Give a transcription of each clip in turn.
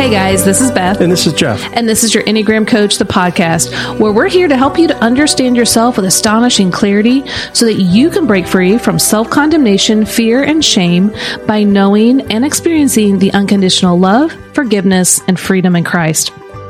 Hey guys, this is Beth. And this is Jeff. And this is your Enneagram Coach, the podcast, where we're here to help you to understand yourself with astonishing clarity so that you can break free from self-condemnation, fear, and shame by knowing and experiencing the unconditional love, forgiveness, and freedom in Christ.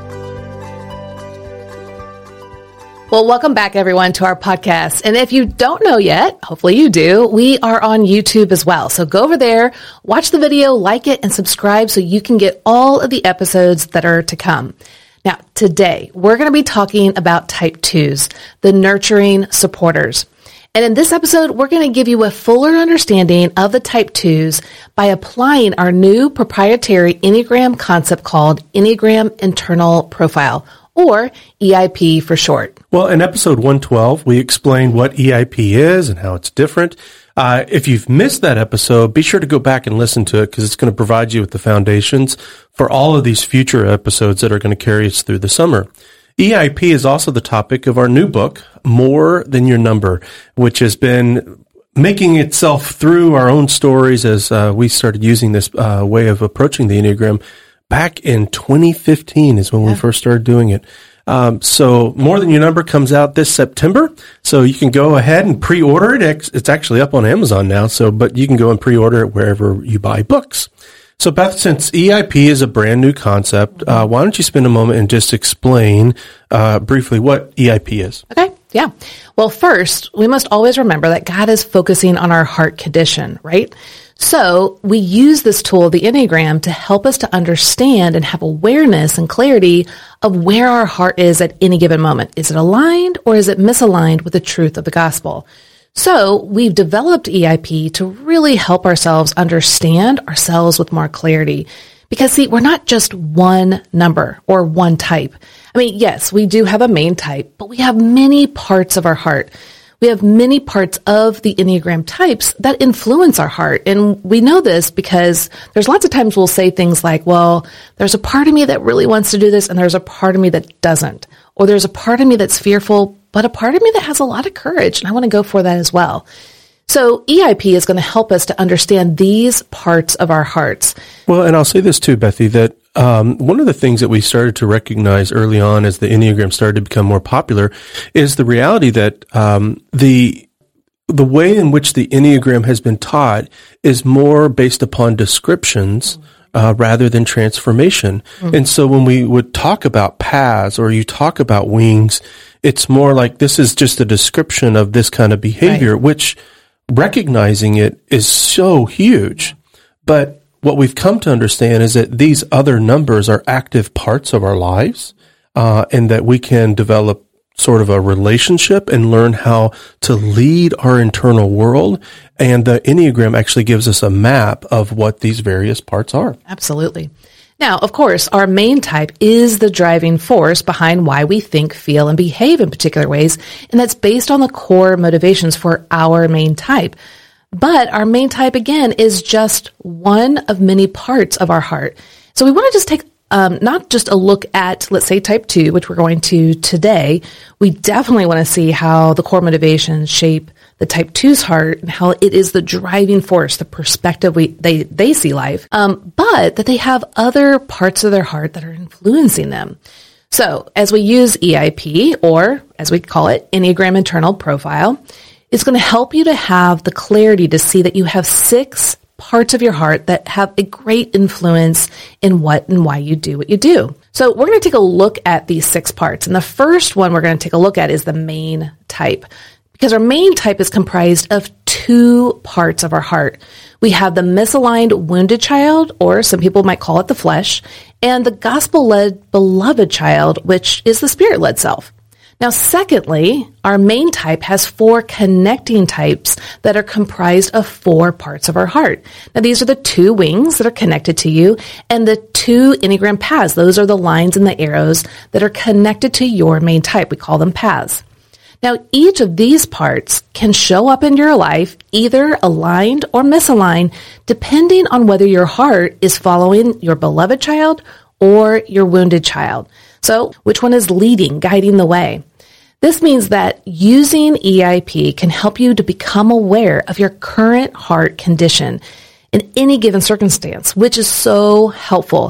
Well, welcome back, everyone, to our podcast. And if you don't know yet, hopefully you do, we are on YouTube as well. So go over there, watch the video, like it, and subscribe so you can get all of the episodes that are to come. Now, today, we're going to be talking about type 2s, the nurturing supporters. And in this episode, we're going to give you a fuller understanding of the type 2s by applying our new proprietary Enneagram concept called Enneagram Internal Profile, or EIP for short. Well, in episode 112, we explained what EIP is and how it's different. If you've missed that episode, be sure to go back and listen to it because it's going to provide you with the foundations for all of these future episodes that are going to carry us through the summer. EIP is also the topic of our new book, More Than Your Number, which has been making itself through our own stories as we started using this way of approaching the Enneagram. Back in 2015 is when we first started doing it. So More Than Your Number comes out this September. So you can go ahead and pre-order it. It's actually up on Amazon now. But you can go and pre-order it wherever you buy books. So Beth, since EIP is a brand new concept, why don't you spend a moment and just explain briefly what EIP is? Okay. Yeah. Well, first, we must always remember that God is focusing on our heart condition, right? So we use this tool, the Enneagram, to help us to understand and have awareness and clarity of where our heart is at any given moment. Is it aligned or is it misaligned with the truth of the gospel? So we've developed EIP to really help ourselves understand ourselves with more clarity. Because, see, we're not just one number or one type. I mean, yes, we do have a main type, but we have many parts of our heart. We have many parts of the Enneagram types that influence our heart. And we know this because there's lots of times we'll say things like, well, there's a part of me that really wants to do this, and there's a part of me that doesn't. Or there's a part of me that's fearful, but a part of me that has a lot of courage, and I want to go for that as well. So EIP is going to help us to understand these parts of our hearts. Well, and I'll say this too, Bethy, that one of the things that we started to recognize early on as the Enneagram started to become more popular is the reality that the way in which the Enneagram has been taught is more based upon descriptions rather than transformation. Mm-hmm. And so when we would talk about paths or you talk about wings, it's more like this is just a description of this kind of behavior, right, which recognizing it is so huge. But what we've come to understand is that these other numbers are active parts of our lives, and that we can develop sort of a relationship and learn how to lead our internal world. And the Enneagram actually gives us a map of what these various parts are. Absolutely. Now, of course, our main type is the driving force behind why we think, feel, and behave in particular ways, and that's based on the core motivations for our main type. But our main type, again, is just one of many parts of our heart. So we want to just take not just a look at, let's say, type 2, which we're going to today. We definitely want to see how the core motivations shape the type 2's heart and how it is the driving force, the perspective they see life, but that they have other parts of their heart that are influencing them. So as we use EIP, or as we call it, Enneagram Internal Profile, it's going to help you to have the clarity to see that you have 6 parts of your heart that have a great influence in what and why you do what you do. So we're going to take a look at these 6 parts. And the first one we're going to take a look at is the main type. Because our main type is comprised of 2 parts of our heart. We have the misaligned wounded child, or some people might call it the flesh, and the gospel-led beloved child, which is the spirit-led self. Now, secondly, our main type has 4 connecting types that are comprised of 4 parts of our heart. Now, these are the 2 wings that are connected to you, and the 2 Enneagram paths. Those are the lines and the arrows that are connected to your main type. We call them paths. Now, each of these parts can show up in your life either aligned or misaligned, depending on whether your heart is following your beloved child or your wounded child. So, which one is leading, guiding the way? This means that using EIP can help you to become aware of your current heart condition in any given circumstance, which is so helpful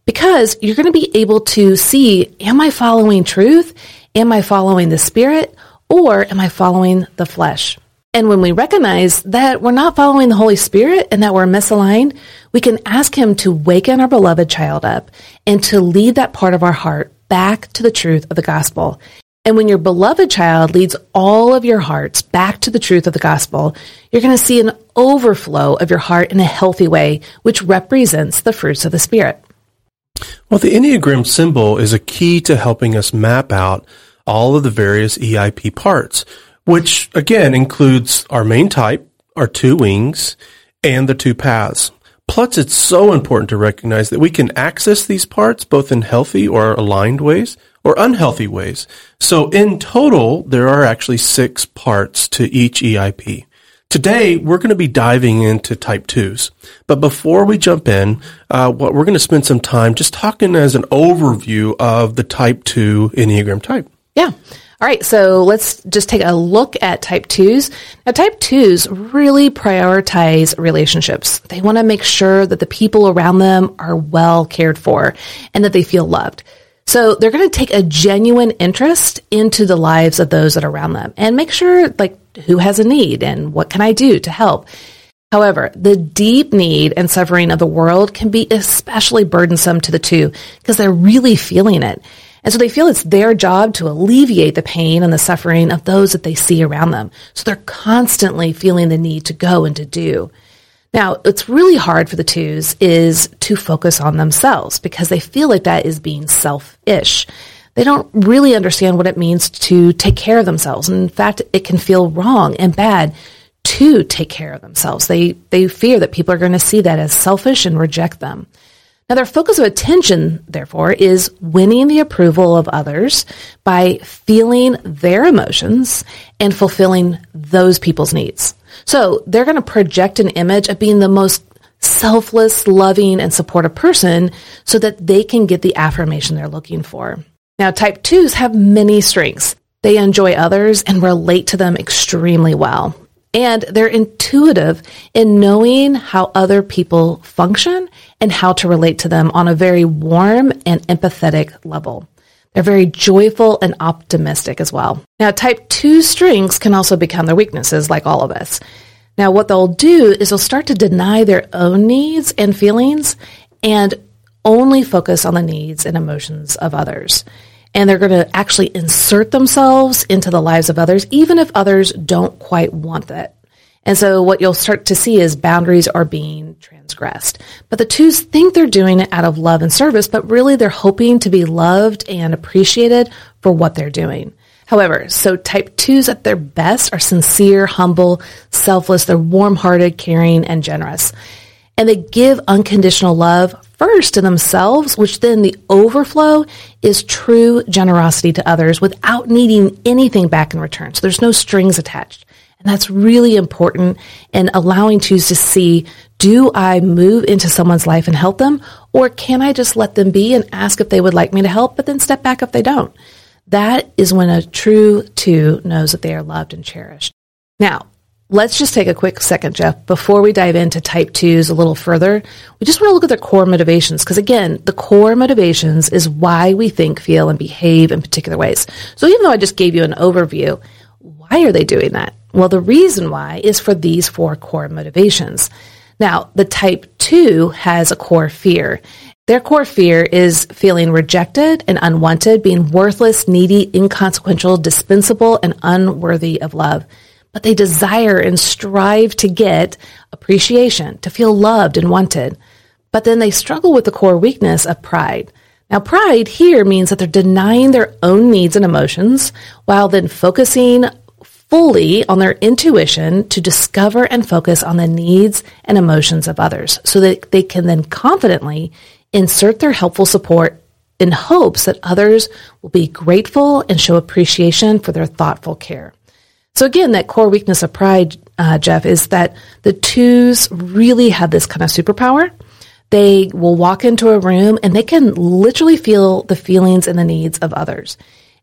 because you're going to be able to see, am I following truth? Am I following the Spirit? Or am I following the flesh? And when we recognize that we're not following the Holy Spirit and that we're misaligned, we can ask Him to waken our beloved child up and to lead that part of our heart back to the truth of the gospel. And when your beloved child leads all of your hearts back to the truth of the gospel, you're going to see an overflow of your heart in a healthy way, which represents the fruits of the Spirit. Well, the Enneagram symbol is a key to helping us map out all of the various EIP parts, which again includes our main type, our two wings, and the two paths. Plus, it's so important to recognize that we can access these parts both in healthy or aligned ways or unhealthy ways. So in total, there are actually 6 parts to each EIP. Today, we're going to be diving into type 2s. But before we jump in, we're going to spend some time just talking as an overview of the type 2 Enneagram type. Yeah. All right, so let's just take a look at type 2s. Now, type 2s really prioritize relationships. They want to make sure that the people around them are well cared for and that they feel loved. So they're going to take a genuine interest into the lives of those that are around them and make sure, like, who has a need and what can I do to help. However, the deep need and suffering of the world can be especially burdensome to the 2 because they're really feeling it. And so they feel it's their job to alleviate the pain and the suffering of those that they see around them. So they're constantly feeling the need to go and to do. Now, what's really hard for the 2s is to focus on themselves because they feel like that is being selfish. They don't really understand what it means to take care of themselves. And in fact, it can feel wrong and bad to take care of themselves. They fear that people are going to see that as selfish and reject them. Now, their focus of attention, therefore, is winning the approval of others by feeling their emotions and fulfilling those people's needs. So they're going to project an image of being the most selfless, loving, and supportive person so that they can get the affirmation they're looking for. Now, type 2s have many strengths. They enjoy others and relate to them extremely well. And they're intuitive in knowing how other people function and how to relate to them on a very warm and empathetic level. They're very joyful and optimistic as well. Now, type 2 strengths can also become their weaknesses, like all of us. Now, what they'll do is they'll start to deny their own needs and feelings and only focus on the needs and emotions of others. And they're going to actually insert themselves into the lives of others, even if others don't quite want that. And so what you'll start to see is boundaries are being transgressed. But the 2s think they're doing it out of love and service, but really they're hoping to be loved and appreciated for what they're doing. However, so type 2s at their best are sincere, humble, selfless, they're warm-hearted, caring, and generous. And they give unconditional love first to themselves, which then the overflow is true generosity to others without needing anything back in return. So there's no strings attached. And that's really important in allowing 2s to see, do I move into someone's life and help them? Or can I just let them be and ask if they would like me to help, but then step back if they don't? That is when a true 2 knows that they are loved and cherished. Now, let's just take a quick second, Jeff, before we dive into type 2s a little further. We just want to look at their core motivations because, again, the core motivations is why we think, feel, and behave in particular ways. So even though I just gave you an overview, why are they doing that? Well, the reason why is for these 4 core motivations. Now, the type 2 has a core fear. Their core fear is feeling rejected and unwanted, being worthless, needy, inconsequential, dispensable, and unworthy of love. But they desire and strive to get appreciation, to feel loved and wanted. But then they struggle with the core weakness of pride. Now, pride here means that they're denying their own needs and emotions while then focusing fully on their intuition to discover and focus on the needs and emotions of others so that they can then confidently insert their helpful support in hopes that others will be grateful and show appreciation for their thoughtful care. So again, that core weakness of pride, Jeff, is that the 2s really have this kind of superpower. They will walk into a room and they can literally feel the feelings and the needs of others.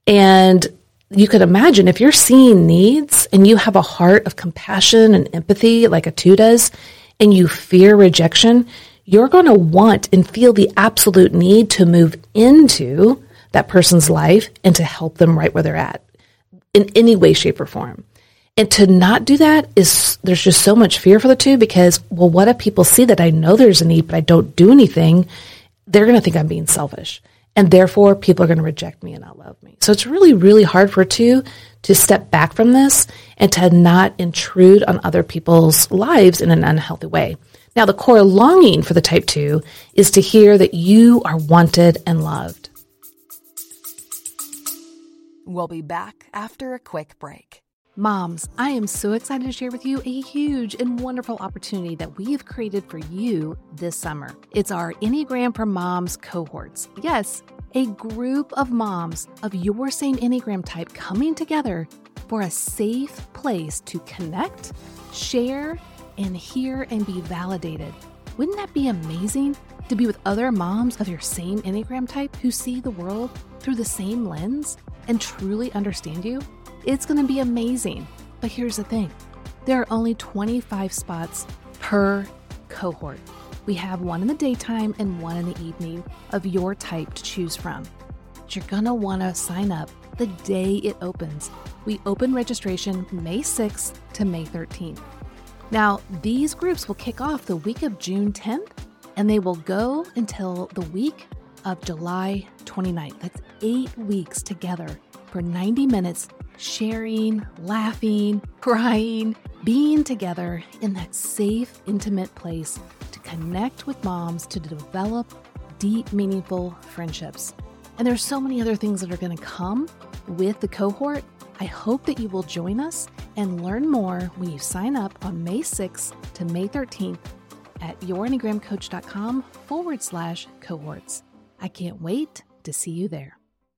And you could imagine if you're seeing needs and you have a heart of compassion and empathy like a 2 does, and you fear rejection, you're going to want and feel the absolute need to move into that person's life and to help them right where they're at in any way, shape, or form. And to not do that is, there's just so much fear for the two because, well, what if people see that I know there's a need, but I don't do anything? They're going to think I'm being selfish. And therefore, people are going to reject me and not love me. So it's really, really hard for two to step back from this and to not intrude on other people's lives in an unhealthy way. Now, the core longing for the type 2 is to hear that you are wanted and loved. We'll be back after a quick break. Moms, I am so excited to share with you a huge and wonderful opportunity that we have created for you this summer. It's our Enneagram for Moms cohorts. Yes, a group of moms of your same Enneagram type coming together for a safe place to connect, share, and hear and be validated. Wouldn't that be amazing to be with other moms of your same Enneagram type who see the world through the same lens and truly understand you? It's going to be amazing. But here's the thing. There are only 25 spots per cohort. We have one in the daytime and one in the evening of your type to choose from. But you're going to want to sign up the day it opens. We open registration May 6th to May 13th. Now, these groups will kick off the week of June 10th, and they will go until the week of July 29th. That's 8 weeks together for 90 minutes, sharing, laughing, crying, being together in that safe, intimate place to connect with moms to develop deep, meaningful friendships. And there's so many other things that are going to come with the cohort. I hope that you will join us and learn more when you sign up on May 6th to May 13th at yourenneagramcoach.com/cohorts. I can't wait to see you there.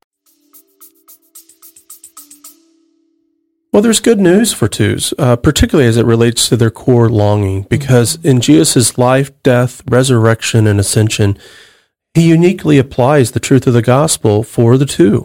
Well, there's good news for twos, particularly as it relates to their core longing, because in Jesus' life, death, resurrection, and ascension, he uniquely applies the truth of the gospel for the two.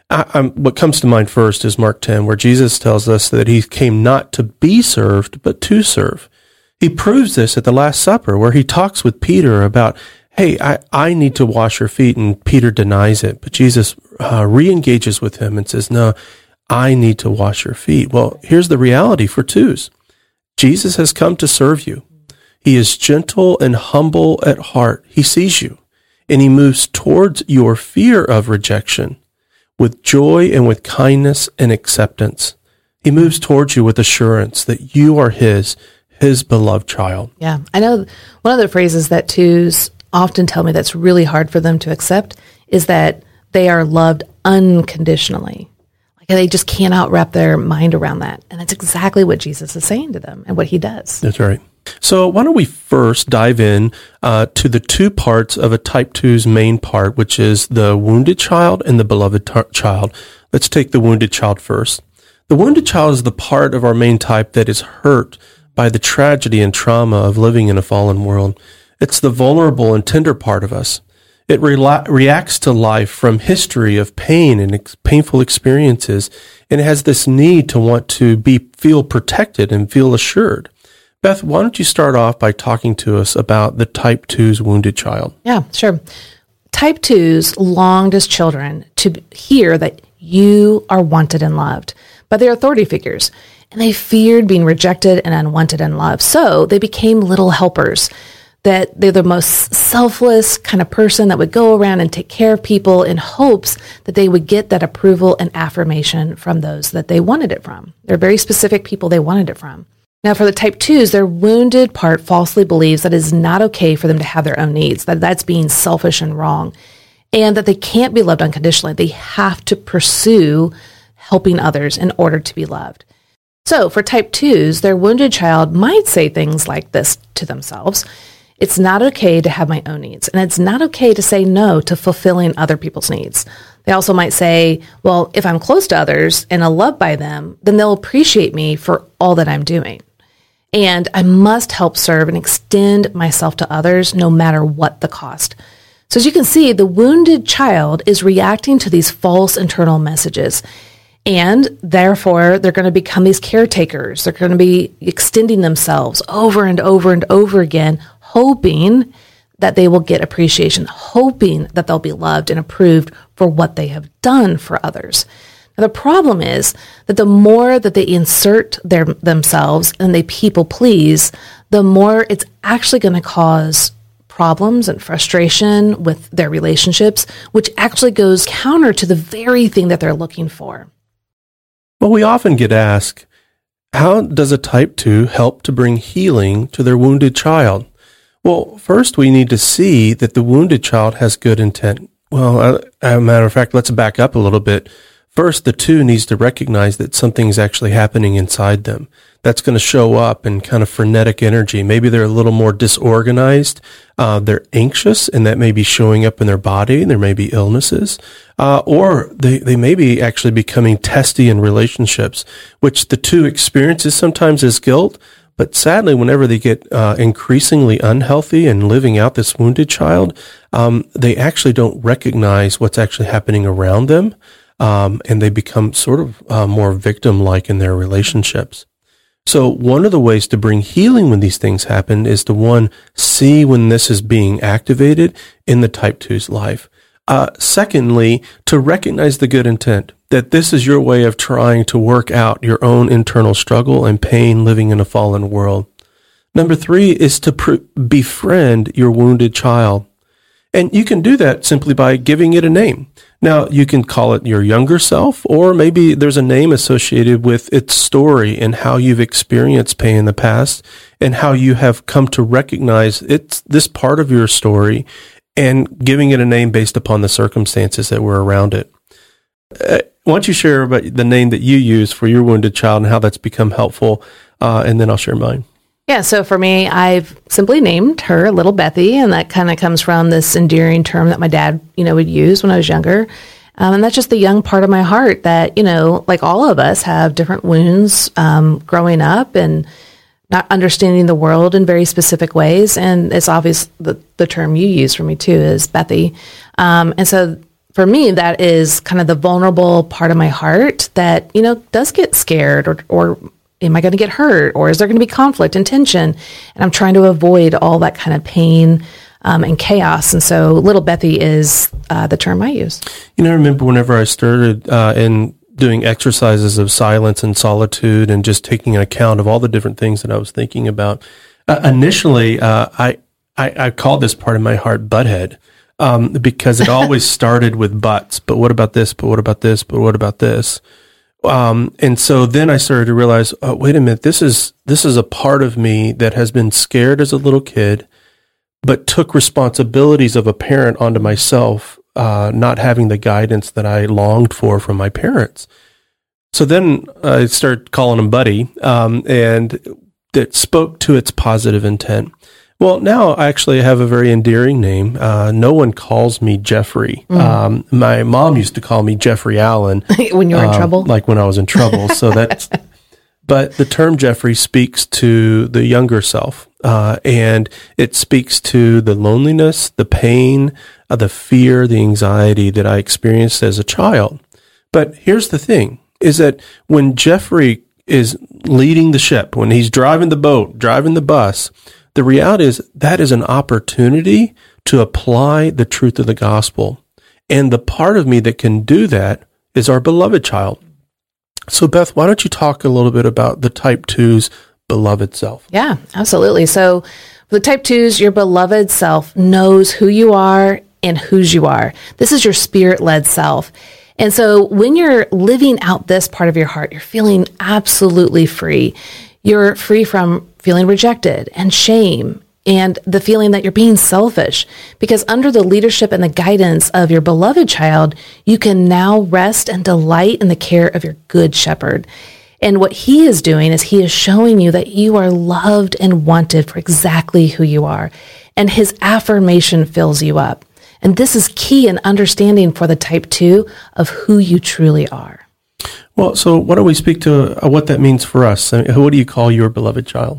What comes to mind first is Mark 10, where Jesus tells us that he came not to be served, but to serve. He proves this at the Last Supper, where he talks with Peter about, hey, I need to wash your feet, and Peter denies it. But Jesus re-engages with him and says, no, I need to wash your feet. Well, here's the reality for twos. Jesus has come to serve you. He is gentle and humble at heart. He sees you, and he moves towards your fear of rejection with joy and with kindness and acceptance. He moves towards you with assurance that you are his beloved child. Yeah, I know one of the phrases that twos often tell me that's really hard for them to accept is that they are loved unconditionally. Like they just cannot wrap their mind around that. And that's exactly what Jesus is saying to them and what he does. That's right. So why don't we first dive in to the two parts of a type 2's main part, which is the wounded child and the beloved child. Let's take the wounded child first. The wounded child is the part of our main type that is hurt by the tragedy and trauma of living in a fallen world. It's the vulnerable and tender part of us. It reacts to life from history of pain and painful experiences, and it has this need to want to feel protected and feel assured. Beth, why don't you start off by talking to us about the type 2's wounded child? Yeah, sure. Type 2s longed as children to hear that you are wanted and loved by their authority figures, and they feared being rejected and unwanted and loved. So they became little helpers, that they're the most selfless kind of person that would go around and take care of people in hopes that they would get that approval and affirmation from those that they wanted it from. They're very specific people they wanted it from. Now, for the type 2s, their wounded part falsely believes that it is not okay for them to have their own needs, that that's being selfish and wrong, and that they can't be loved unconditionally. They have to pursue helping others in order to be loved. So for type 2s, their wounded child might say things like this to themselves: it's not okay to have my own needs, and it's not okay to say no to fulfilling other people's needs. They also might say, well, if I'm close to others and loved by them, then they'll appreciate me for all that I'm doing. And I must help serve and extend myself to others no matter what the cost. So as you can see, the wounded child is reacting to these false internal messages. And therefore, they're going to become these caretakers. They're going to be extending themselves over and over and over again, hoping that they will get appreciation, hoping that they'll be loved and approved for what they have done for others. Now, the problem is that the more that they insert themselves and they people please, the more it's actually going to cause problems and frustration with their relationships, which actually goes counter to the very thing that they're looking for. Well, we often get asked, how does a type 2 help to bring healing to their wounded child? Well, first we need to see that the wounded child has good intent. Well, as a matter of fact, let's back up a little bit. First, the 2 needs to recognize that something's actually happening inside them. That's going to show up in kind of frenetic energy. Maybe they're a little more disorganized. They're anxious, and that may be showing up in their body. There may be illnesses. Or they may be actually becoming testy in relationships, which the 2 experiences sometimes as guilt. But sadly, whenever they get increasingly unhealthy and living out this wounded child, they actually don't recognize what's actually happening around them. And they become sort of more victim-like in their relationships. So one of the ways to bring healing when these things happen is to, one, see when this is being activated in the type 2's life. Secondly, to recognize the good intent, that this is your way of trying to work out your own internal struggle and pain living in a fallen world. Number 3 is to befriend your wounded child. And you can do that simply by giving it a name. Now, you can call it your younger self, or maybe there's a name associated with its story and how you've experienced pain in the past and how you have come to recognize it's this part of your story and giving it a name based upon the circumstances that were around it. Why don't you share about the name that you use for your wounded child and how that's become helpful, and then I'll share mine. Yeah, so for me, I've simply named her Little Bethy, and that kind of comes from this endearing term that my dad, would use when I was younger. And that's just the young part of my heart that, like all of us have different wounds growing up and not understanding the world in very specific ways. And it's obvious the term you use for me too is Bethy. And so for me, that is kind of the vulnerable part of my heart that, does get scared or am I going to get hurt, or is there going to be conflict and tension? And I'm trying to avoid all that kind of pain and chaos. And so Little Bethy is the term I use. I remember whenever I started in doing exercises of silence and solitude and just taking an account of all the different things that I was thinking about. Initially, I called this part of my heart butthead because it always started with buts. But what about this? But what about this? But what about this? And so then I started to realize, oh, wait a minute, this is a part of me that has been scared as a little kid, but took responsibilities of a parent onto myself, not having the guidance that I longed for from my parents. So then I started calling him Buddy, and that spoke to its positive intent. Well, now I actually have a very endearing name. No one calls me Jeffrey. My mom used to call me Jeffrey Allen. When you were in trouble? Like when I was in trouble. So that's, but the term Jeffrey speaks to the younger self. And it speaks to the loneliness, the pain, the fear, the anxiety that I experienced as a child. But here's the thing, is that when Jeffrey is leading the ship, when he's driving the boat, driving the bus, the reality is that is an opportunity to apply the truth of the gospel. And the part of me that can do that is our beloved child. So Beth, why don't you talk a little bit about the type 2's beloved self? Yeah, absolutely. So for the type 2's, your beloved self knows who you are and whose you are. This is your spirit-led self. And so when you're living out this part of your heart, you're feeling absolutely free. You're free from feeling rejected and shame and the feeling that you're being selfish, because under the leadership and the guidance of your beloved child, you can now rest and delight in the care of your good shepherd. And what he is doing is he is showing you that you are loved and wanted for exactly who you are. And his affirmation fills you up. And this is key in understanding for the type 2 of who you truly are. Well, so why don't we speak to what that means for us? I mean, what do you call your beloved child?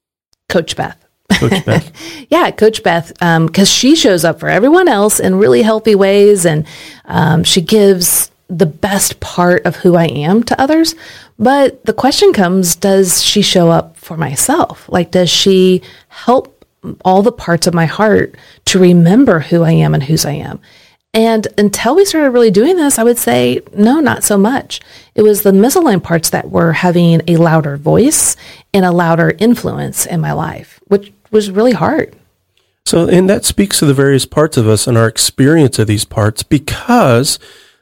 Coach Beth. Coach Beth. Yeah, Coach Beth, because she shows up for everyone else in really healthy ways, and she gives the best part of who I am to others. But the question comes, does she show up for myself? Like, does she help all the parts of my heart to remember who I am and whose I am. And until we started really doing this, I would say, no, not so much. It was the misaligned parts that were having a louder voice and a louder influence in my life, which was really hard. So, and that speaks to the various parts of us and our experience of these parts, because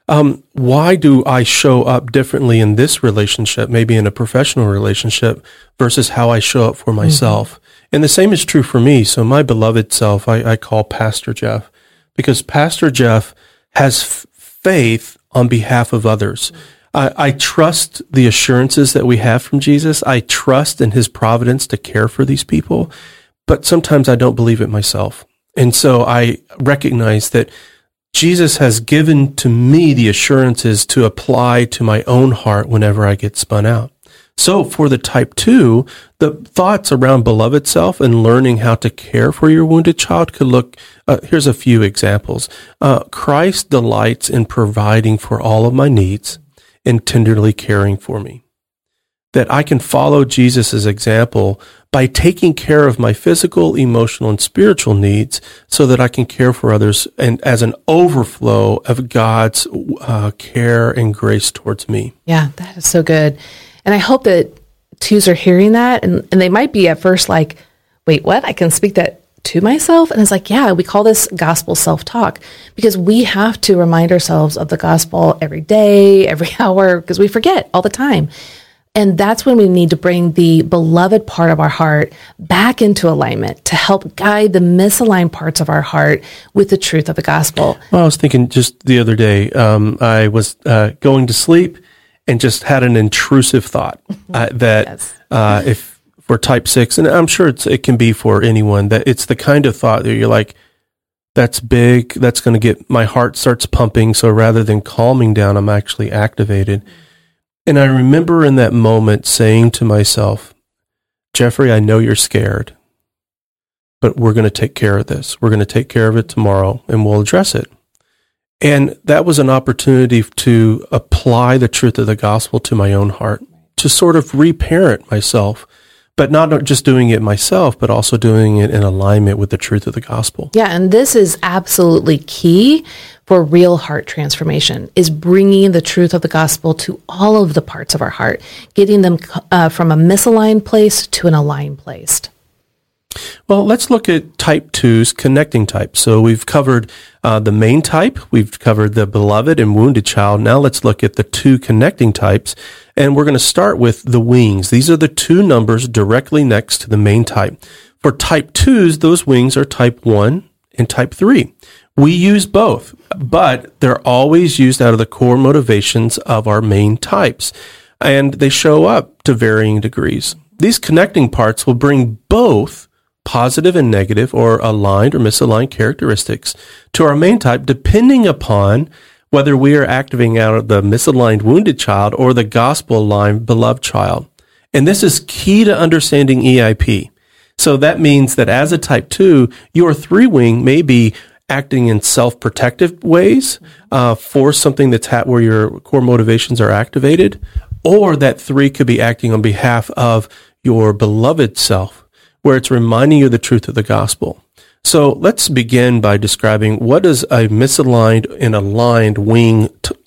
why do I show up differently in this relationship, maybe in a professional relationship, versus how I show up for myself? Mm-hmm. And the same is true for me. So my beloved self, I call Pastor Jeff, because Pastor Jeff has faith on behalf of others. I trust the assurances that we have from Jesus. I trust in his providence to care for these people, but sometimes I don't believe it myself. And so I recognize that Jesus has given to me the assurances to apply to my own heart whenever I get spun out. So for the type 2, the thoughts around beloved self and learning how to care for your wounded child could look, here's a few examples. Christ delights in providing for all of my needs and tenderly caring for me. That I can follow Jesus' example by taking care of my physical, emotional, and spiritual needs so that I can care for others, and as an overflow of God's care and grace towards me. Yeah, that is so good. And I hope that twos are hearing that, and they might be at first like, wait, what? I can speak that to myself? And it's like, yeah, we call this gospel self-talk, because we have to remind ourselves of the gospel every day, every hour, because we forget all the time. And that's when we need to bring the beloved part of our heart back into alignment to help guide the misaligned parts of our heart with the truth of the gospel. Well, I was thinking just the other day, I was going to sleep and just had an intrusive thought that yes. If for type 6, and I'm sure it can be for anyone, that it's the kind of thought that you're like, that's big, that's going to get, my heart starts pumping, so rather than calming down, I'm actually activated. And I remember in that moment saying to myself, Jeffrey, I know you're scared, but we're going to take care of this. We're going to take care of it tomorrow, and we'll address it. And that was an opportunity to apply the truth of the gospel to my own heart, to sort of reparent myself, but not just doing it myself, but also doing it in alignment with the truth of the gospel. Yeah, and this is absolutely key for real heart transformation, is bringing the truth of the gospel to all of the parts of our heart, getting them from a misaligned place to an aligned place. Well, let's look at type 2's connecting type. So we've covered the main type, we've covered the beloved and wounded child. Now let's look at the 2 connecting types, and we're going to start with the wings. These are the 2 numbers directly next to the main type. For type 2s, those wings are type 1 and type 3. We use both, but they're always used out of the core motivations of our main types, and they show up to varying degrees. These connecting parts will bring both positive and negative, or aligned or misaligned characteristics to our main type, depending upon whether we are activating out of the misaligned wounded child or the gospel-aligned beloved child. And this is key to understanding EIP. So that means that as a type 2, your 3-wing may be acting in self-protective ways for something that's where your core motivations are activated, or that 3 could be acting on behalf of your beloved self, where it's reminding you of the truth of the gospel. So let's begin by describing what does a misaligned and aligned wing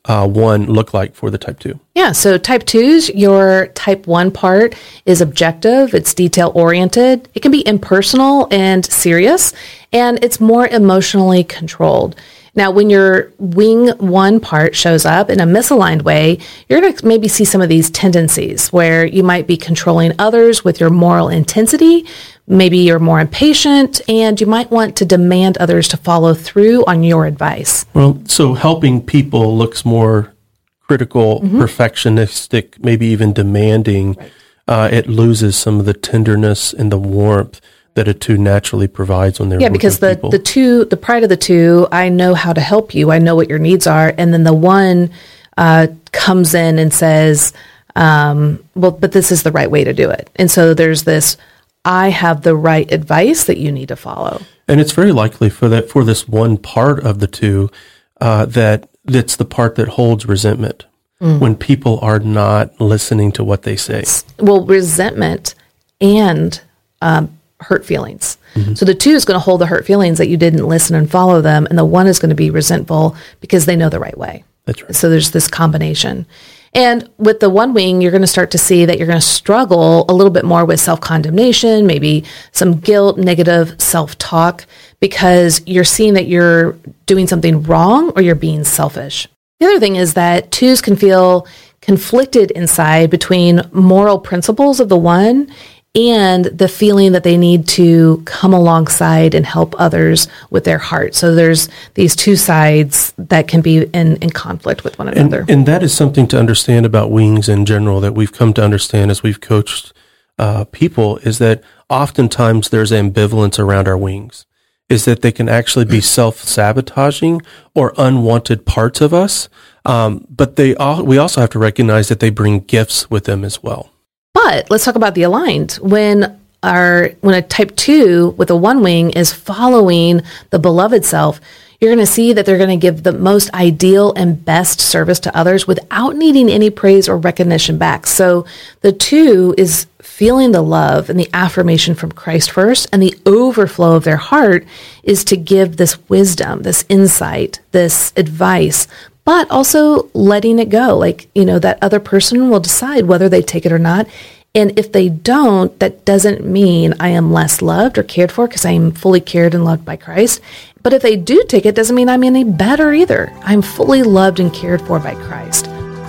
1 look like for the type 2? Yeah, so type 2s, your type 1 part is objective, it's detail-oriented, it can be impersonal and serious, and it's more emotionally controlled. Now, when your wing 1 part shows up in a misaligned way, you're going to maybe see some of these tendencies where you might be controlling others with your moral intensity. Maybe you're more impatient, and you might want to demand others to follow through on your advice. Well, so helping people looks more critical, perfectionistic, maybe even demanding. Right. It loses some of the tenderness and the warmth that a 2 naturally provides when they're working with people. Because the pride of the 2, I know how to help you, I know what your needs are, and then the 1 comes in and says, well, but this is the right way to do it. And so there's this, I have the right advice that you need to follow. And it's very likely for this 1 part of the 2 that's the part that holds resentment when people are not listening to what they say. Well, resentment and hurt feelings. So the 2 is going to hold the hurt feelings that you didn't listen and follow them, and the 1 is going to be resentful because they know the right way. That's right. So there's this combination. And with the 1 wing, you're going to start to see that you're going to struggle a little bit more with self-condemnation, maybe some guilt, negative self-talk, because you're seeing that you're doing something wrong or you're being selfish. The other thing is that 2s can feel conflicted inside between moral principles of the 1 and the feeling that they need to come alongside and help others with their heart. So there's these 2 sides that can be in conflict with one another. And that is something to understand about wings in general that we've come to understand as we've coached people, is that oftentimes there's ambivalence around our wings, is that they can actually be self-sabotaging or unwanted parts of us. But we also have to recognize that they bring gifts with them as well. But let's talk about the aligned. When a type 2 with a 1 wing is following the beloved self, you're going to see that they're going to give the most ideal and best service to others without needing any praise or recognition back. So the 2 is feeling the love and the affirmation from Christ first, and the overflow of their heart is to give this wisdom, this insight, this advice, but also letting it go. Like, that other person will decide whether they take it or not. And if they don't, that doesn't mean I am less loved or cared for, because I am fully cared and loved by Christ. But if they do take it, doesn't mean I'm any better either. I'm fully loved and cared for by Christ.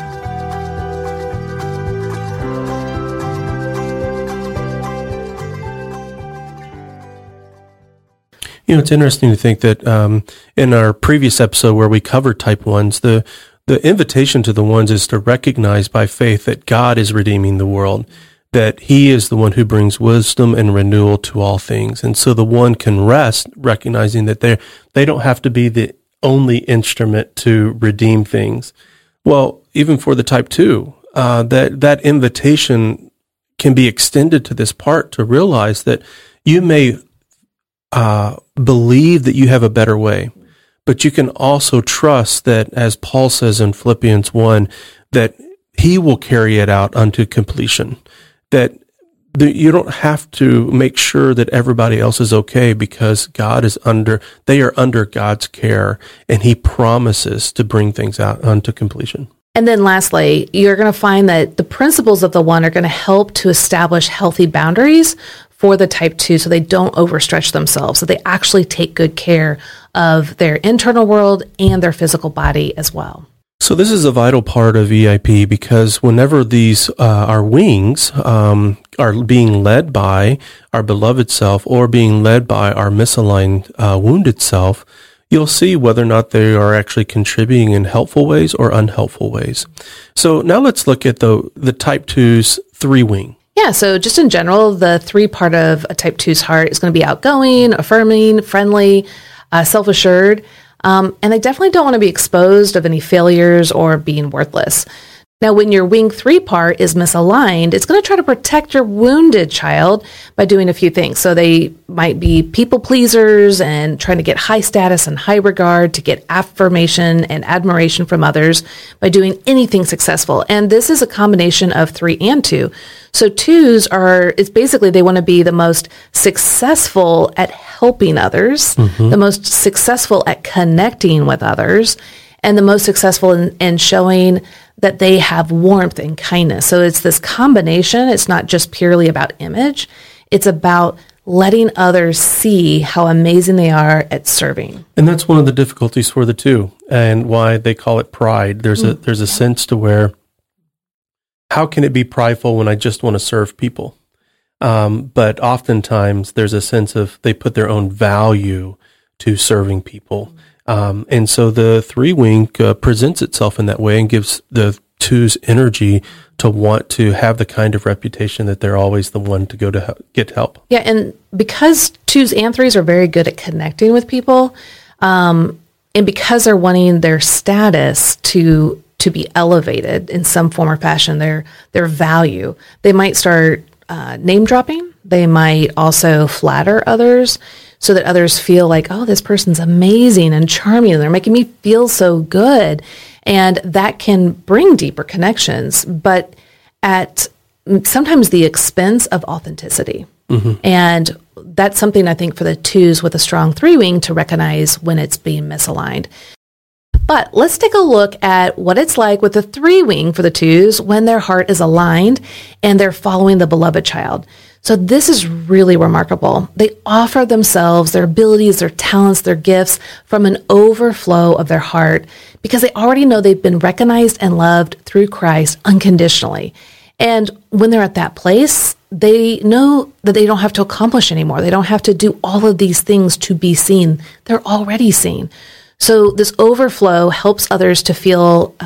It's interesting to think that in our previous episode where we covered type 1s, the invitation to the 1s is to recognize by faith that God is redeeming the world, that he is the one who brings wisdom and renewal to all things. And so the 1 can rest recognizing that they don't have to be the only instrument to redeem things. Well, even for the type 2, that invitation can be extended to this part to realize that you may believe that you have a better way, but you can also trust that, as Paul says in Philippians 1, that he will carry it out unto completion, that you don't have to make sure that everybody else is okay, because they are under God's care, and he promises to bring things out unto completion. And then lastly, you're going to find that the principles of the 1 are going to help to establish healthy boundaries for the type 2, so they don't overstretch themselves, so they actually take good care of their internal world and their physical body as well. So this is a vital part of EIP, because whenever these our wings are being led by our beloved self or being led by our misaligned wounded self, you'll see whether or not they are actually contributing in helpful ways or unhelpful ways. So now let's look at the type 2's 3 wing. Yeah, so just in general, the 3 part of a type 2's heart is going to be outgoing, affirming, friendly, self-assured, and they definitely don't want to be exposed of any failures or being worthless. Now, when your wing 3 part is misaligned, it's going to try to protect your wounded child by doing a few things. So they might be people pleasers and trying to get high status and high regard, to get affirmation and admiration from others by doing anything successful. And this is a combination of 3 and 2. So 2s it's basically they want to be the most successful at helping others, the most successful at connecting with others, and the most successful in showing that they have warmth and kindness. So it's this combination. It's not just purely about image. It's about letting others see how amazing they are at serving. And that's one of the difficulties for the 2, and why they call it pride. There's a sense to where, how can it be prideful when I just want to serve people? But oftentimes there's a sense of they put their own value to serving people. And so the 3 wing presents itself in that way and gives the 2's energy to want to have the kind of reputation that they're always the one to go to get help. Yeah, and because 2s and 3s are very good at connecting with people, and because they're wanting their status to be elevated in some form or fashion, their value, they might start name dropping. They might also flatter others so that others feel like, oh, this person's amazing and charming, and they're making me feel so good. And that can bring deeper connections, but at sometimes the expense of authenticity. And that's something I think for the 2s with a strong 3 wing to recognize when it's being misaligned. But let's take a look at what it's like with the 3 wing for the 2s when their heart is aligned and they're following the beloved child. So this is really remarkable. They offer themselves, their abilities, their talents, their gifts from an overflow of their heart because they already know they've been recognized and loved through Christ unconditionally. And when they're at that place, they know that they don't have to accomplish anymore. They don't have to do all of these things to be seen. They're already seen. So this overflow helps others to feel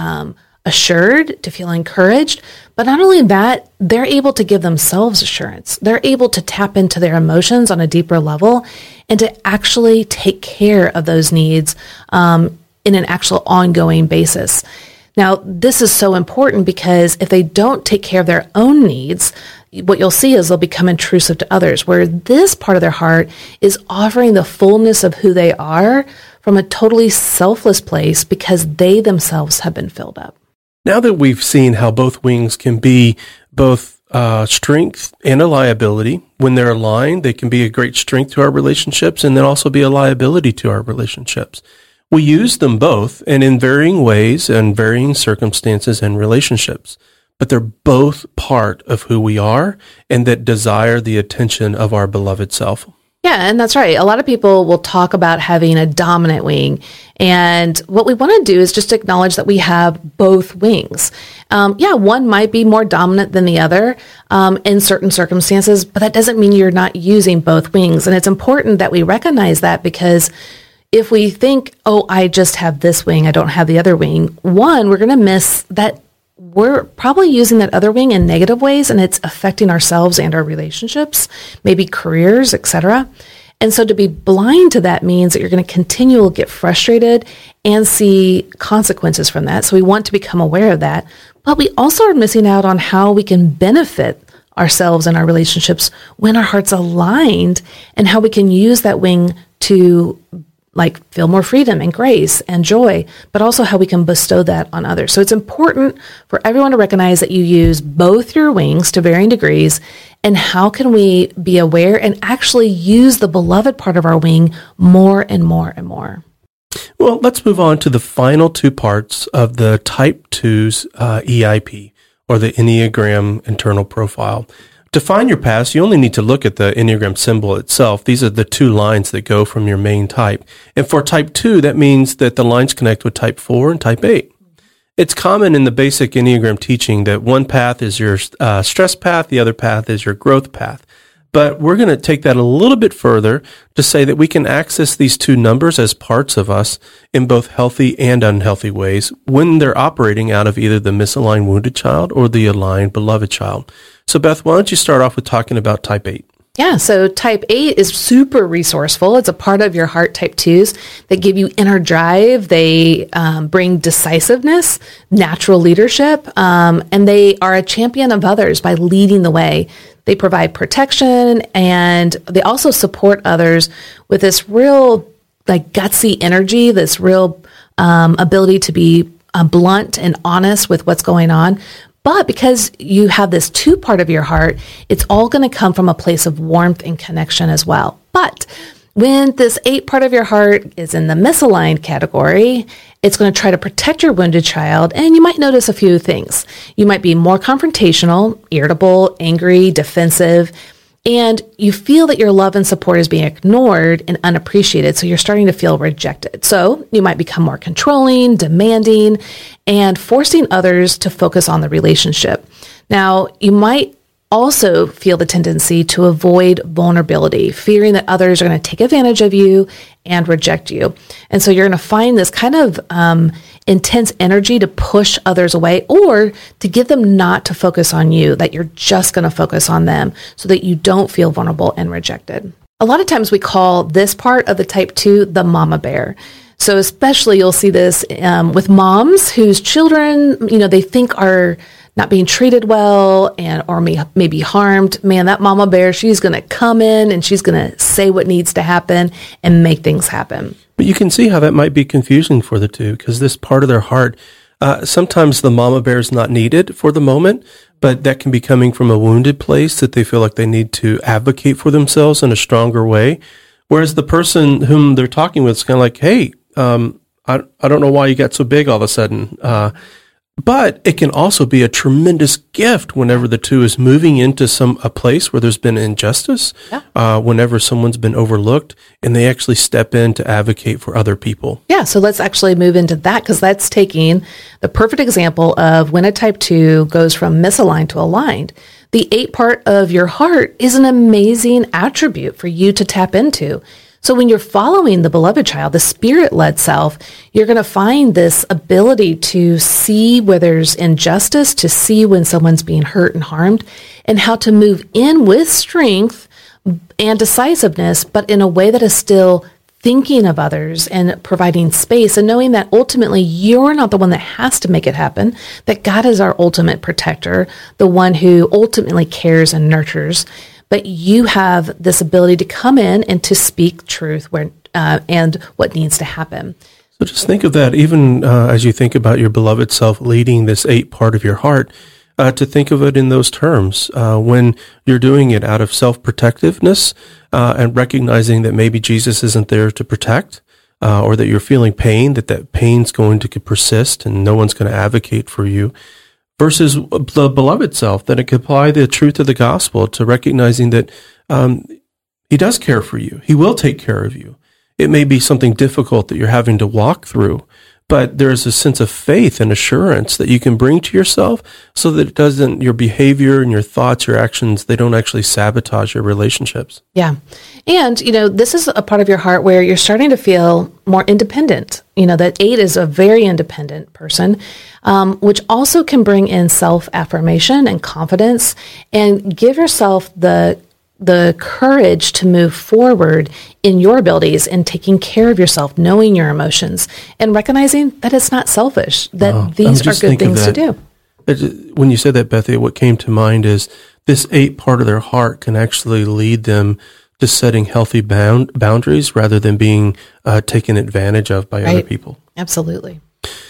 assured, to feel encouraged. But not only that, they're able to give themselves assurance. They're able to tap into their emotions on a deeper level and to actually take care of those needs in an actual ongoing basis. Now, this is so important because if they don't take care of their own needs, what you'll see is they'll become intrusive to others, where this part of their heart is offering the fullness of who they are from a totally selfless place because they themselves have been filled up. Now that we've seen how both wings can be both strength and a liability, when they're aligned, they can be a great strength to our relationships and then also be a liability to our relationships. We use them both and in varying ways and varying circumstances and relationships, but they're both part of who we are and that desire the attention of our beloved self. Yeah, and that's right. A lot of people will talk about having a dominant wing. And what we want to do is just acknowledge that we have both wings. One might be more dominant than the other in certain circumstances, but that doesn't mean you're not using both wings. And it's important that we recognize that because if we think, I just have this wing, I don't have the other wing, one, we're going to miss that we're probably using that other wing in negative ways and it's affecting ourselves and our relationships, maybe careers, etc. And so to be blind to that means that you're going to continually get frustrated and see consequences from that. So we want to become aware of that. But we also are missing out on how we can benefit ourselves and our relationships when our heart's aligned and how we can use that wing to feel more freedom and grace and joy, but also how we can bestow that on others. So it's important for everyone to recognize that you use both your wings to varying degrees, and how can we be aware and actually use the beloved part of our wing more and more and more. Well, let's move on to the final 2 parts of the Type 2's EIP, or the Enneagram Internal Profile. To find your paths, you only need to look at the Enneagram symbol itself. These are the 2 lines that go from your main type. And for Type 2, that means that the lines connect with Type 4 and Type 8. It's common in the basic Enneagram teaching that one path is your stress path, the other path is your growth path. But we're going to take that a little bit further to say that we can access these 2 numbers as parts of us in both healthy and unhealthy ways when they're operating out of either the misaligned wounded child or the aligned beloved child. So Beth, why don't you start off with talking about Type 8? Yeah, so Type 8 is super resourceful. It's a part of your heart, Type 2s, that give you inner drive. They bring decisiveness, natural leadership, and they are a champion of others by leading the way. They provide protection, and they also support others with this real gutsy energy, this real ability to be blunt and honest with what's going on. But because you have this 2 part of your heart, it's all going to come from a place of warmth and connection as well. But when this 8 part of your heart is in the misaligned category, it's going to try to protect your wounded child, and you might notice a few things. You might be more confrontational, irritable, angry, defensive, and you feel that your love and support is being ignored and unappreciated, so you're starting to feel rejected. So you might become more controlling, demanding, and forcing others to focus on the relationship. Now, you might also feel the tendency to avoid vulnerability, fearing that others are going to take advantage of you and reject you. And so you're going to find this kind of intense energy to push others away or to get them not to focus on you, that you're just going to focus on them so that you don't feel vulnerable and rejected. A lot of times we call this part of the Type 2 the mama bear. So especially you'll see this with moms whose children, they think are not being treated well or may be harmed. Man, that mama bear, she's going to come in and she's going to say what needs to happen and make things happen. But you can see how that might be confusing for the 2 because this part of their heart, sometimes the mama bear is not needed for the moment, but that can be coming from a wounded place that they feel like they need to advocate for themselves in a stronger way. Whereas the person whom they're talking with is kind of like, hey, I don't know why you got so big all of a sudden. But it can also be a tremendous gift whenever the two is moving into a place where there's been injustice, whenever someone's been overlooked, and they actually step in to advocate for other people. Yeah, so let's actually move into that, because that's taking the perfect example of when a type 2 goes from misaligned to aligned. The 8 part of your heart is an amazing attribute for you to tap into. So when you're following the beloved child, the spirit-led self, you're going to find this ability to see where there's injustice, to see when someone's being hurt and harmed, and how to move in with strength and decisiveness, but in a way that is still thinking of others and providing space, and knowing that ultimately you're not the one that has to make it happen, that God is our ultimate protector, the one who ultimately cares and nurtures. But you have this ability to come in and to speak truth and what needs to happen. So just think of that, even as you think about your beloved self leading this 8 part of your heart, to think of it in those terms. When you're doing it out of self-protectiveness and recognizing that maybe Jesus isn't there to protect, or that you're feeling pain, that pain's going to persist and no one's going to advocate for you. Versus the beloved self, that it can apply the truth of the gospel to recognizing that he does care for you. He will take care of you. It may be something difficult that you're having to walk through, but there's a sense of faith and assurance that you can bring to yourself so that it doesn't, your behavior and your thoughts, your actions, they don't actually sabotage your relationships. Yeah. And, this is a part of your heart where you're starting to feel more independent. That 8 is a very independent person, which also can bring in self-affirmation and confidence, and give yourself the courage to move forward in your abilities and taking care of yourself, knowing your emotions, and recognizing that it's not selfish, that these are good things to do. When you said that, Bethy, what came to mind is this 8 part of their heart can actually lead them to setting healthy boundaries rather than being taken advantage of by other people. Absolutely.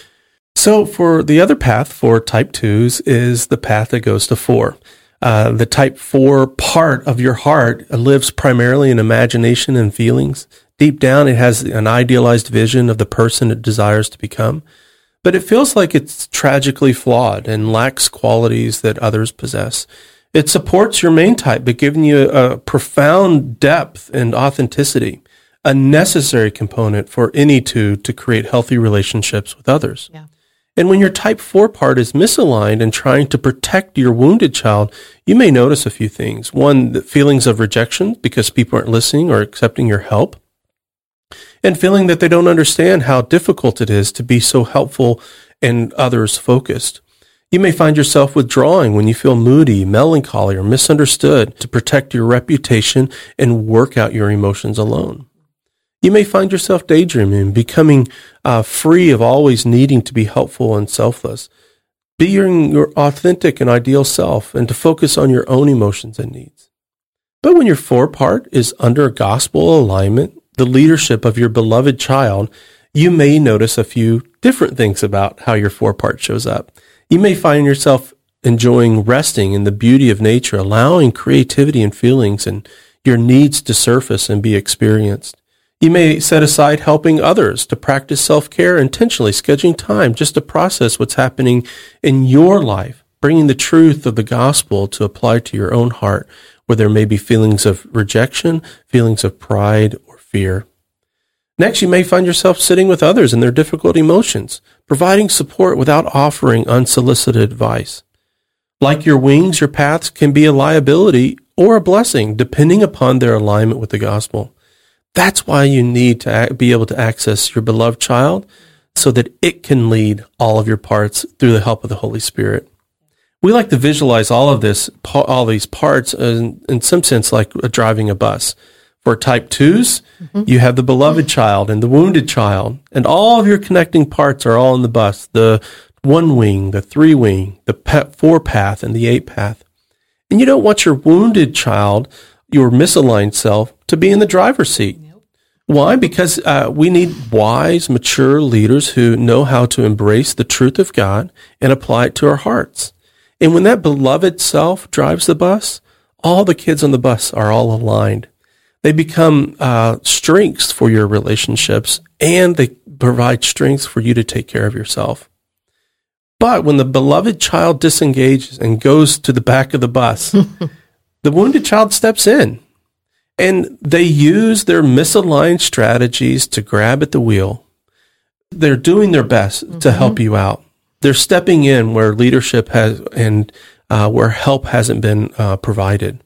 So for the other path for type 2s is the path that goes to 4. The type 4 part of your heart lives primarily in imagination and feelings. Deep down, it has an idealized vision of the person it desires to become, but it feels like it's tragically flawed and lacks qualities that others possess. It supports your main type, but giving you a profound depth and authenticity, a necessary component for any 2 to create healthy relationships with others. Yeah. And when your type 4 part is misaligned and trying to protect your wounded child, you may notice a few things. One, the feelings of rejection because people aren't listening or accepting your help, and feeling that they don't understand how difficult it is to be so helpful and others focused. You may find yourself withdrawing when you feel moody, melancholy, or misunderstood to protect your reputation and work out your emotions alone. You may find yourself daydreaming, becoming free of always needing to be helpful and selfless. Be your authentic and ideal self, and to focus on your own emotions and needs. But when your 4 part is under gospel alignment, the leadership of your beloved child, you may notice a few different things about how your 4 part shows up. You may find yourself enjoying resting in the beauty of nature, allowing creativity and feelings and your needs to surface and be experienced. You may set aside helping others, to practice self-care, intentionally scheduling time just to process what's happening in your life, bringing the truth of the gospel to apply to your own heart, where there may be feelings of rejection, feelings of pride, or fear. Next, you may find yourself sitting with others in their difficult emotions, providing support without offering unsolicited advice. Like your wings, your paths can be a liability or a blessing, depending upon their alignment with the gospel. That's why you need to be able to access your beloved child so that it can lead all of your parts through the help of the Holy Spirit. We like to visualize all these parts in some sense like driving a bus. For type 2s, you have the beloved child and the wounded child, and all of your connecting parts are all in the bus. The 1 wing, the 3 wing, the 4 path, and the 8 path. And you don't want your wounded child, your misaligned self, to be in the driver's seat. Why? Because we need wise, mature leaders who know how to embrace the truth of God and apply it to our hearts. And when that beloved self drives the bus, all the kids on the bus are all aligned. They become strengths for your relationships, and they provide strength for you to take care of yourself. But when the beloved child disengages and goes to the back of the bus, the wounded child steps in, and they use their misaligned strategies to grab at the wheel. They're doing their best to help you out. They're stepping in where leadership has and where help hasn't been provided.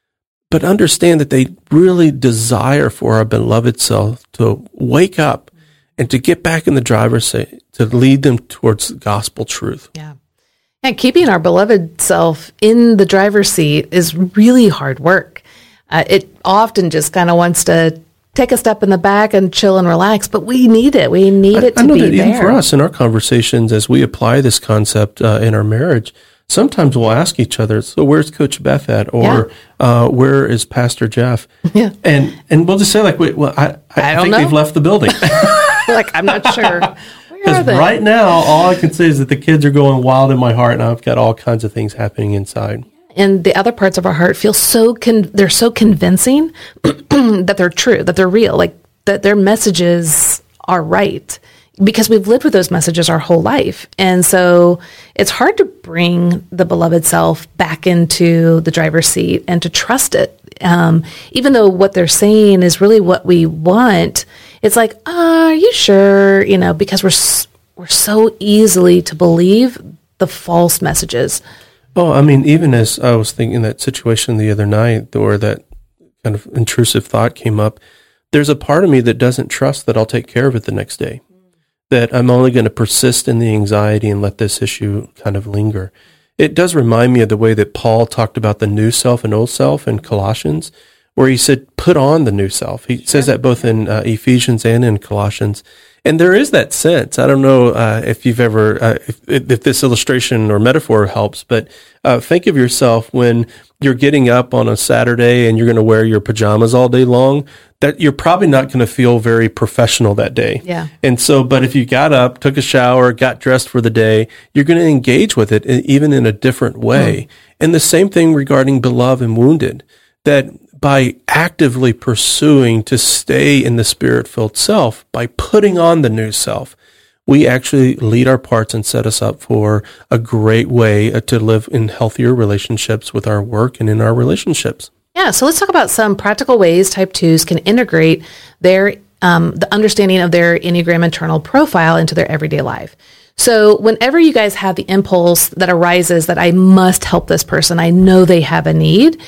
But understand that they really desire for our beloved self to wake up and to get back in the driver's seat, to lead them towards gospel truth. Yeah. And keeping our beloved self in the driver's seat is really hard work. It often just kind of wants to take a step in the back and chill and relax, but we need it. We need it to be there. I know that even for us in our conversations, as we apply this concept in our marriage, sometimes we'll ask each other, so where's Coach Beth at? Or where is Pastor Jeff? Yeah. And we'll just say, like, I think they've left the building. Like, I'm not sure. Because right now, all I can say is that the kids are going wild in my heart, and I've got all kinds of things happening inside. And the other parts of our heart feel they're so convincing that they're true, that they're real, like that their messages are right, because we've lived with those messages our whole life. And so it's hard to bring the beloved self back into the driver's seat and to trust it. Even though what they're saying is really what we want, it's like, are you sure? Because we're so easily to believe the false messages. Oh, I mean, even as I was thinking that situation the other night, or that kind of intrusive thought came up, there's a part of me that doesn't trust that I'll take care of it the next day, that I'm only going to persist in the anxiety and let this issue kind of linger. It does remind me of the way that Paul talked about the new self and old self in Colossians, where he said, put on the new self. He says that both in Ephesians and in Colossians. And there is that sense. I don't know if you've ever, if this illustration or metaphor helps, but think of yourself when you're getting up on a Saturday and you're going to wear your pajamas all day long, that you're probably not going to feel very professional that day. Yeah. And so, but if you got up, took a shower, got dressed for the day, you're going to engage with it even in a different way. And the same thing regarding beloved and wounded, that by actively pursuing to stay in the spirit-filled self, by putting on the new self, we actually lead our parts and set us up for a great way to live in healthier relationships with our work and in our relationships. Yeah, so let's talk about some practical ways Type 2s can integrate their the understanding of their Enneagram internal profile into their everyday life. So whenever you guys have the impulse that arises that I must help this person, I know they have a need,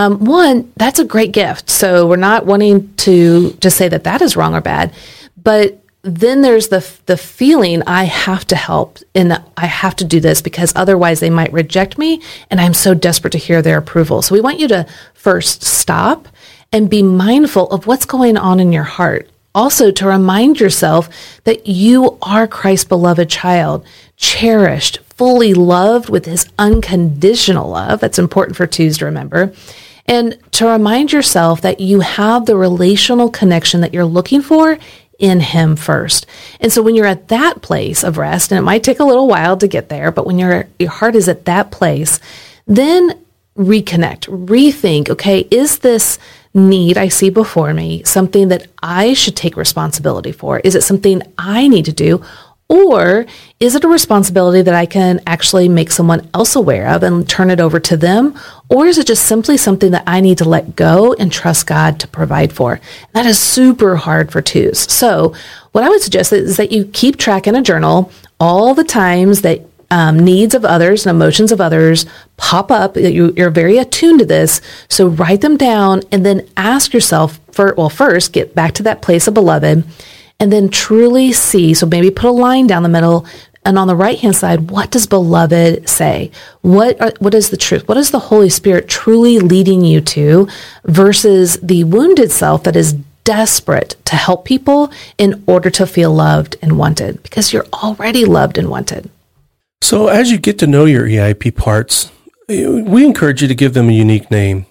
one, that's a great gift. So we're not wanting to just say that is wrong or bad, but then there's the feeling I have to help and I have to do this because otherwise they might reject me and I'm so desperate to hear their approval. So we want you to first stop and be mindful of what's going on in your heart. Also, to remind yourself that you are Christ's beloved child, cherished, fully loved with his unconditional love. That's important for twos to remember. And to remind yourself that you have the relational connection that you're looking for in him first. And so when you're at that place of rest, and it might take a little while to get there, but when your heart is at that place, then reconnect, rethink, okay, is this need I see before me something that I should take responsibility for? Is it something I need to do? Or is it a responsibility that I can actually make someone else aware of and turn it over to them? Or is it just simply something that I need to let go and trust God to provide for? That is super hard for twos. So what I would suggest is that you keep track in a journal all the times that needs of others and emotions of others pop up. You're very attuned to this. So write them down and then ask yourself, first get back to that place of beloved and then truly see. So maybe put a line down the middle and on the right-hand side, what does beloved say? What is the truth? What is the Holy Spirit truly leading you to versus the wounded self that is desperate to help people in order to feel loved and wanted because you're already loved and wanted. So as you get to know your EIP parts, we encourage you to give them a unique name.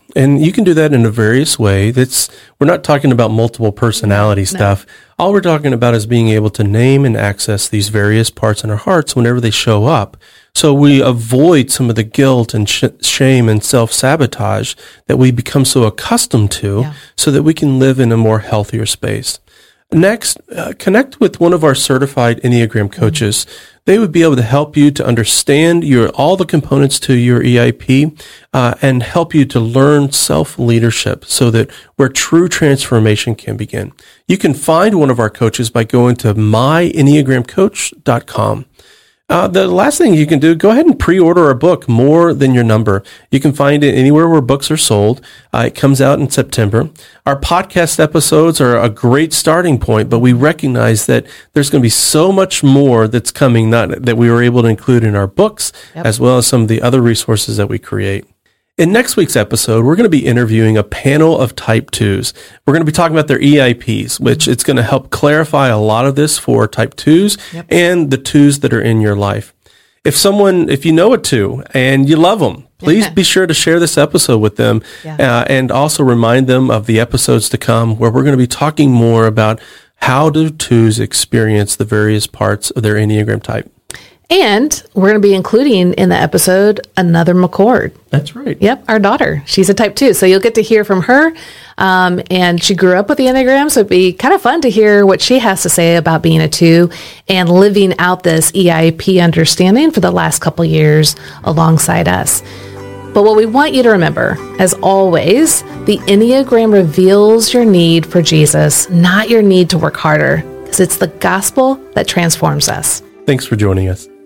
And you can do that in a various way. We're not talking about multiple personality stuff. All we're talking about is being able to name and access these various parts in our hearts whenever they show up. So we avoid some of the guilt and shame and self-sabotage that we become so accustomed to so that we can live in a more healthier space. Next, connect with one of our certified Enneagram coaches. They would be able to help you to understand all the components to your EIP and help you to learn self-leadership so that where true transformation can begin. You can find one of our coaches by going to myenneagramcoach.com. The last thing you can do, go ahead and pre-order our book, More Than Your Number. You can find it anywhere where books are sold. It comes out in September. Our podcast episodes are a great starting point, but we recognize that there's going to be so much more that's coming that we were able to include in our books, as well as some of the other resources that we create. In next week's episode, we're going to be interviewing a panel of type 2s. We're going to be talking about their EIPs, which it's going to help clarify a lot of this for type 2s and the 2s that are in your life. If you know a 2 and you love them, please be sure to share this episode with them and also remind them of the episodes to come where we're going to be talking more about how do 2s experience the various parts of their Enneagram type. And we're going to be including in the episode another McCord. That's right. Yep, our daughter. She's a type 2. So you'll get to hear from her. And she grew up with the Enneagram, so it'd be kind of fun to hear what she has to say about being a 2 and living out this EIP understanding for the last couple years alongside us. But what we want you to remember, as always, the Enneagram reveals your need for Jesus, not your need to work harder, because it's the gospel that transforms us. Thanks for joining us.